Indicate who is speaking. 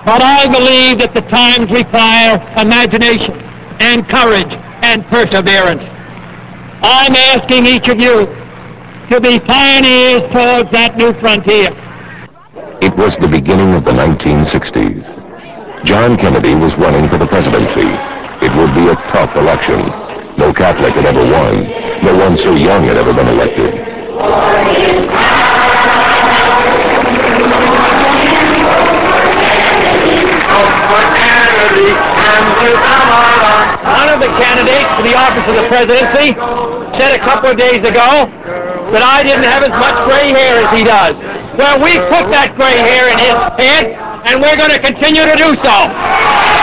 Speaker 1: But I believe that the times require imagination and courage and perseverance. I'm asking each of you to be pioneers towards that new frontier.
Speaker 2: It was the beginning of the 1960s. John Kennedy was running for the presidency. It would be a tough election. No Catholic had ever won. No one so young had ever been elected.
Speaker 1: One of the candidates for the office of the presidency said a couple of days ago that I didn't have as much gray hair as he does. Well, we put that gray hair in his head, and we're going to continue to do so.